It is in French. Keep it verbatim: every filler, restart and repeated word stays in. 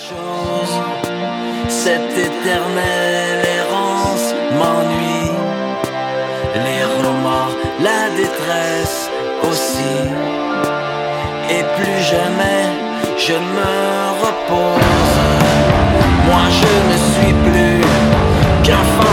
chose, cette éternelle errance m'ennuie. Les remords, la détresse aussi. Et plus jamais je me repose. Moi je ne suis plus qu'un